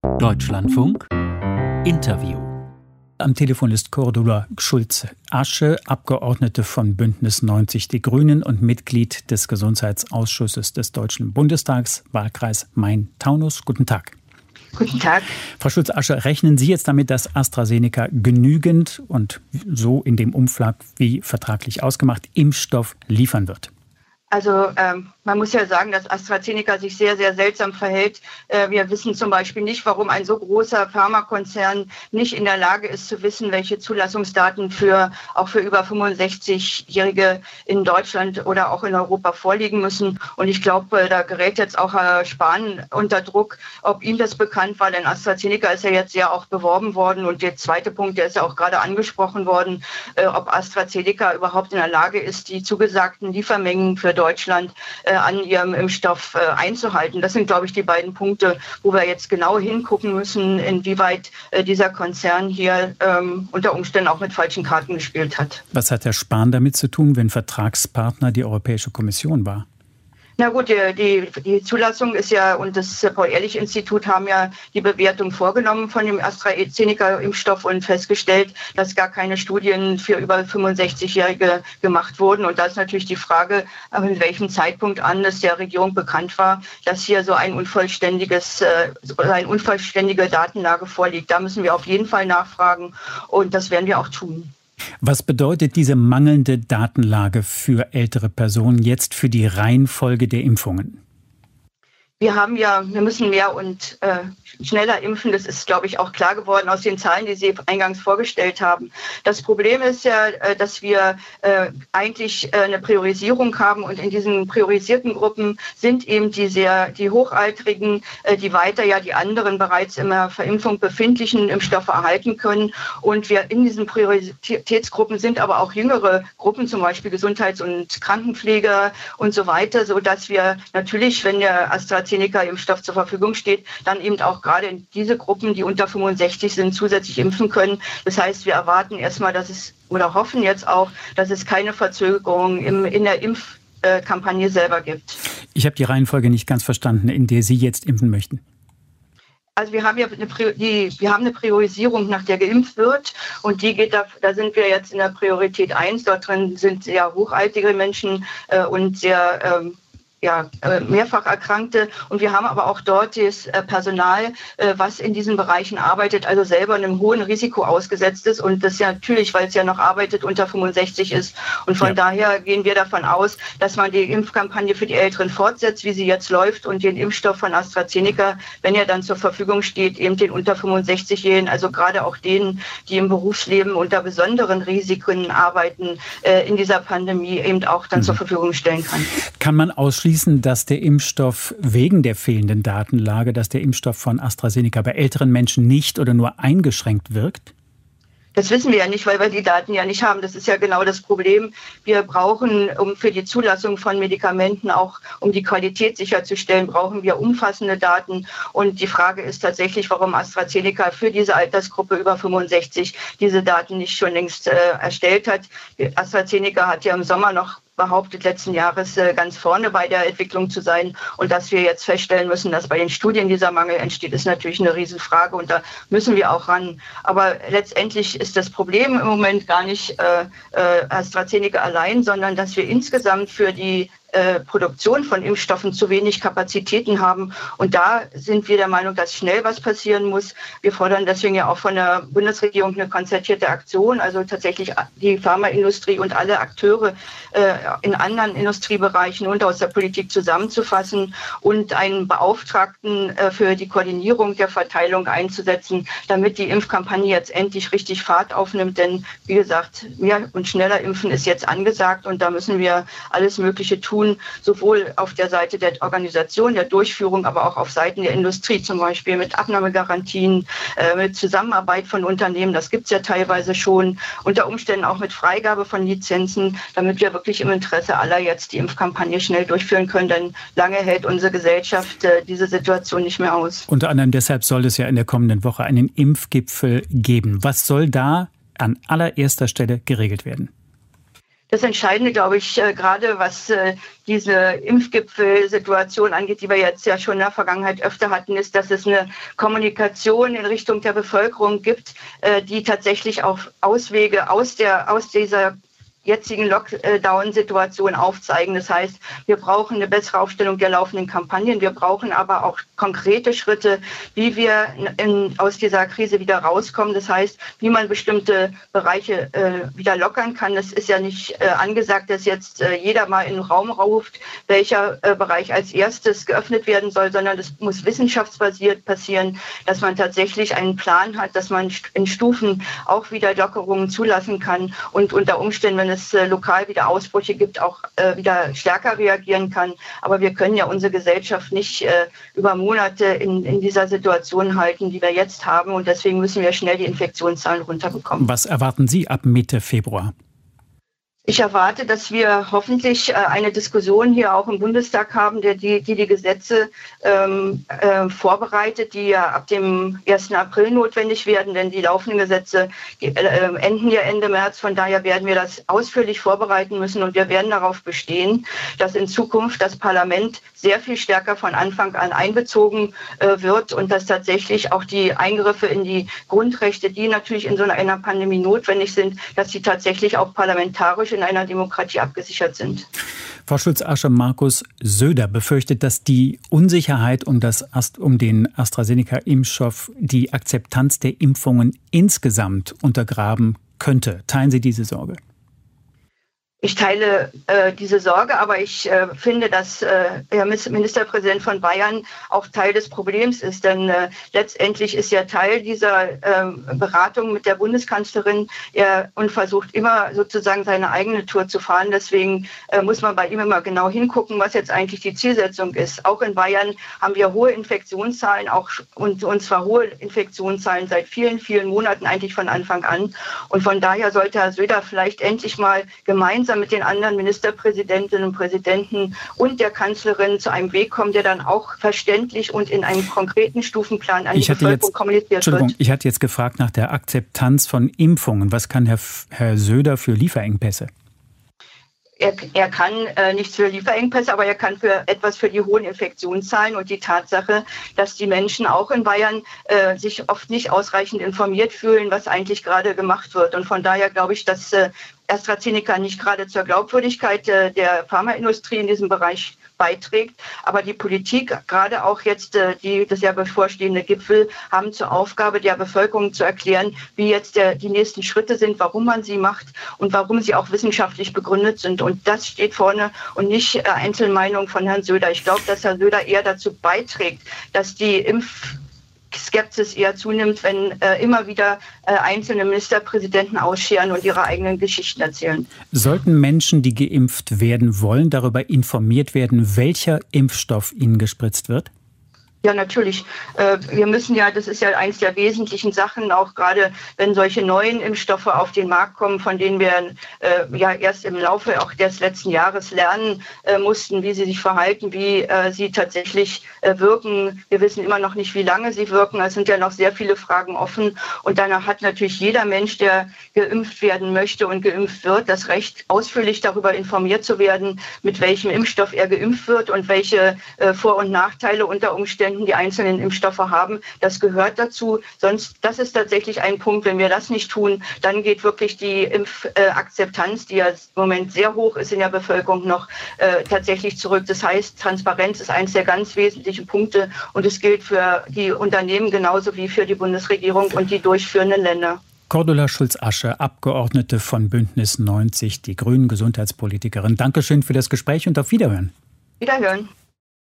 Deutschlandfunk Interview. Am Telefon ist Cordula Schulze-Asche, Abgeordnete von Bündnis 90 Die Grünen und Mitglied des Gesundheitsausschusses des Deutschen Bundestags, Wahlkreis Main-Taunus. Guten Tag. Guten Tag. Frau Schulze-Asche, rechnen Sie jetzt damit, dass AstraZeneca genügend und so in dem Umfang wie vertraglich ausgemacht Impfstoff liefern wird? Also man muss ja sagen, dass AstraZeneca sich sehr, sehr seltsam verhält. Wir wissen zum Beispiel nicht, warum ein so großer Pharmakonzern nicht in der Lage ist zu wissen, welche Zulassungsdaten auch für über 65-Jährige in Deutschland oder auch in Europa vorliegen müssen. Und ich glaube, da gerät jetzt auch Herr Spahn unter Druck, ob ihm das bekannt war. Denn AstraZeneca ist ja jetzt ja auch beworben worden. Und der zweite Punkt, der ist ja auch gerade angesprochen worden, ob AstraZeneca überhaupt in der Lage ist, die zugesagten Liefermengen für Deutschland an ihrem Impfstoff einzuhalten. Das sind, glaube ich, die beiden Punkte, wo wir jetzt genau hingucken müssen, inwieweit dieser Konzern hier unter Umständen auch mit falschen Karten gespielt hat. Was hat Herr Spahn damit zu tun, wenn Vertragspartner die Europäische Kommission war? Na gut, die Zulassung ist ja, und das Paul-Ehrlich-Institut haben ja die Bewertung vorgenommen von dem AstraZeneca-Impfstoff und festgestellt, dass gar keine Studien für über 65-Jährige gemacht wurden. Und da ist natürlich die Frage, in welchem Zeitpunkt an es der Regierung bekannt war, dass hier so eine unvollständige Datenlage vorliegt. Da müssen wir auf jeden Fall nachfragen und das werden wir auch tun. Was bedeutet diese mangelnde Datenlage für ältere Personen jetzt für die Reihenfolge der Impfungen? Wir müssen mehr und schneller impfen. Das ist, glaube ich, auch klar geworden aus den Zahlen, die Sie eingangs vorgestellt haben. Das Problem ist ja, dass wir eigentlich eine Priorisierung haben und in diesen priorisierten Gruppen sind eben die Hochaltrigen, die weiter ja die anderen bereits in der Verimpfung befindlichen Impfstoffe erhalten können. Und wir in diesen Prioritätsgruppen sind aber auch jüngere Gruppen, zum Beispiel Gesundheits- und Krankenpfleger und so weiter, sodass wir natürlich, wenn der AstraZeneca-Impfstoff zur Verfügung steht, dann eben auch gerade in diese Gruppen, die unter 65 sind, zusätzlich impfen können. Das heißt, wir erwarten erstmal, hoffen jetzt auch, dass es keine Verzögerung in der Impfkampagne selber gibt. Ich habe die Reihenfolge nicht ganz verstanden, in der Sie jetzt impfen möchten. Also wir haben ja eine Priorisierung, nach der geimpft wird und da sind wir jetzt in der Priorität 1. Dort drin sind sehr hochaltige Menschen und sehr mehrfach Erkrankte. Und wir haben aber auch dort das Personal, was in diesen Bereichen arbeitet, also selber einem hohen Risiko ausgesetzt ist. Und das ja natürlich, weil es ja noch arbeitet, unter 65 ist. Und von daher gehen wir davon aus, dass man die Impfkampagne für die Älteren fortsetzt, wie sie jetzt läuft, und den Impfstoff von AstraZeneca, wenn er dann zur Verfügung steht, eben den unter 65-Jährigen, also gerade auch denen, die im Berufsleben unter besonderen Risiken arbeiten, in dieser Pandemie eben auch dann zur Verfügung stellen kann. Kann man ausschließen, dass der Impfstoff wegen der fehlenden Datenlage, dass der Impfstoff von AstraZeneca bei älteren Menschen nicht oder nur eingeschränkt wirkt? Das wissen wir ja nicht, weil wir die Daten ja nicht haben. Das ist ja genau das Problem. Wir brauchen, für die Zulassung von Medikamenten, auch um die Qualität sicherzustellen, brauchen wir umfassende Daten. Und die Frage ist tatsächlich, warum AstraZeneca für diese Altersgruppe über 65 diese Daten nicht schon längst erstellt hat. AstraZeneca hat ja im Sommer noch behauptet, letzten Jahres ganz vorne bei der Entwicklung zu sein. Und dass wir jetzt feststellen müssen, dass bei den Studien dieser Mangel entsteht, ist natürlich eine Riesenfrage und da müssen wir auch ran. Aber letztendlich ist das Problem im Moment gar nicht AstraZeneca allein, sondern dass wir insgesamt für die Produktion von Impfstoffen zu wenig Kapazitäten haben. Und da sind wir der Meinung, dass schnell was passieren muss. Wir fordern deswegen ja auch von der Bundesregierung eine konzertierte Aktion, also tatsächlich die Pharmaindustrie und alle Akteure in anderen Industriebereichen und aus der Politik zusammenzufassen und einen Beauftragten für die Koordinierung der Verteilung einzusetzen, damit die Impfkampagne jetzt endlich richtig Fahrt aufnimmt. Denn wie gesagt, mehr und schneller impfen ist jetzt angesagt und da müssen wir alles Mögliche tun, sowohl auf der Seite der Organisation, der Durchführung, aber auch auf Seiten der Industrie, zum Beispiel mit Abnahmegarantien, mit Zusammenarbeit von Unternehmen, das gibt es ja teilweise schon, unter Umständen auch mit Freigabe von Lizenzen, damit wir wirklich im Interesse aller jetzt die Impfkampagne schnell durchführen können, denn lange hält unsere Gesellschaft diese Situation nicht mehr aus. Unter anderem deshalb soll es ja in der kommenden Woche einen Impfgipfel geben. Was soll da an allererster Stelle geregelt werden? Das Entscheidende, glaube ich, gerade was diese Impfgipfelsituation angeht, die wir jetzt ja schon in der Vergangenheit öfter hatten, ist, dass es eine Kommunikation in Richtung der Bevölkerung gibt, die tatsächlich auch Auswege aus dieser jetzigen Lockdown-Situation aufzeigen. Das heißt, wir brauchen eine bessere Aufstellung der laufenden Kampagnen. Wir brauchen aber auch konkrete Schritte, wie wir aus dieser Krise wieder rauskommen. Das heißt, wie man bestimmte Bereiche wieder lockern kann. Das ist ja nicht angesagt, dass jetzt jeder mal in den Raum ruft, welcher Bereich als erstes geöffnet werden soll, sondern das muss wissenschaftsbasiert passieren, dass man tatsächlich einen Plan hat, dass man in Stufen auch wieder Lockerungen zulassen kann und unter Umständen, wenn es lokal wieder Ausbrüche gibt, auch wieder stärker reagieren kann. Aber wir können ja unsere Gesellschaft nicht über Monate in dieser Situation halten, die wir jetzt haben. Und deswegen müssen wir schnell die Infektionszahlen runterbekommen. Was erwarten Sie ab Mitte Februar? Ich erwarte, dass wir hoffentlich eine Diskussion hier auch im Bundestag haben, die Gesetze vorbereitet, die ja ab dem 1. April notwendig werden, denn die laufenden Gesetze enden ja Ende März. Von daher werden wir das ausführlich vorbereiten müssen und wir werden darauf bestehen, dass in Zukunft das Parlament sehr viel stärker von Anfang an einbezogen wird und dass tatsächlich auch die Eingriffe in die Grundrechte, die natürlich in so einer Pandemie notwendig sind, dass sie tatsächlich auch parlamentarisch in einer Demokratie abgesichert sind. Frau Schulz-Asche, Markus Söder befürchtet, dass die Unsicherheit um den AstraZeneca-Impfstoff die Akzeptanz der Impfungen insgesamt untergraben könnte. Teilen Sie diese Sorge? Ich teile diese Sorge, aber ich finde, dass Herr Ministerpräsident von Bayern auch Teil des Problems ist. Denn letztendlich ist er Teil dieser Beratung mit der Bundeskanzlerin und versucht immer sozusagen seine eigene Tour zu fahren. Deswegen muss man bei ihm immer genau hingucken, was jetzt eigentlich die Zielsetzung ist. Auch in Bayern haben wir hohe Infektionszahlen, und zwar hohe Infektionszahlen seit vielen, vielen Monaten, eigentlich von Anfang an. Und von daher sollte Herr Söder vielleicht endlich mal gemeinsam mit den anderen Ministerpräsidentinnen und Präsidenten und der Kanzlerin zu einem Weg kommen, der dann auch verständlich und in einem konkreten Stufenplan an die Bevölkerung kommuniziert wird. Ich hatte jetzt gefragt nach der Akzeptanz von Impfungen. Was kann Herr Söder für Lieferengpässe? Er kann nichts für Lieferengpässe, aber er kann etwas für die hohen Infektionszahlen und die Tatsache, dass die Menschen auch in Bayern sich oft nicht ausreichend informiert fühlen, was eigentlich gerade gemacht wird. Und von daher glaube ich, dass AstraZeneca nicht gerade zur Glaubwürdigkeit der Pharmaindustrie in diesem Bereich beiträgt. Aber die Politik, gerade auch jetzt das ja bevorstehende Gipfel, haben zur Aufgabe, der Bevölkerung zu erklären, wie jetzt die nächsten Schritte sind, warum man sie macht und warum sie auch wissenschaftlich begründet sind. Und das steht vorne und nicht Einzelmeinung von Herrn Söder. Ich glaube, dass Herr Söder eher dazu beiträgt, dass die Skepsis eher zunimmt, wenn immer wieder einzelne Ministerpräsidenten ausscheren und ihre eigenen Geschichten erzählen. Sollten Menschen, die geimpft werden wollen, darüber informiert werden, welcher Impfstoff ihnen gespritzt wird? Ja, natürlich. Wir müssen ja, das ist ja eins der wesentlichen Sachen, auch gerade wenn solche neuen Impfstoffe auf den Markt kommen, von denen wir ja erst im Laufe auch des letzten Jahres lernen mussten, wie sie sich verhalten, wie sie tatsächlich wirken. Wir wissen immer noch nicht, wie lange sie wirken. Es sind ja noch sehr viele Fragen offen. Und danach hat natürlich jeder Mensch, der geimpft werden möchte und geimpft wird, das Recht, ausführlich darüber informiert zu werden, mit welchem Impfstoff er geimpft wird und welche Vor- und Nachteile unter Umständen die einzelnen Impfstoffe haben. Das gehört dazu. Das ist tatsächlich ein Punkt. Wenn wir das nicht tun, dann geht wirklich die Impfakzeptanz, die ja im Moment sehr hoch ist in der Bevölkerung, noch tatsächlich zurück. Das heißt, Transparenz ist eines der ganz wesentlichen Punkte und es gilt für die Unternehmen genauso wie für die Bundesregierung und die durchführenden Länder. Cordula Schulz-Asche, Abgeordnete von Bündnis 90, die Grünen, Gesundheitspolitikerin. Dankeschön für das Gespräch und auf Wiederhören. Wiederhören.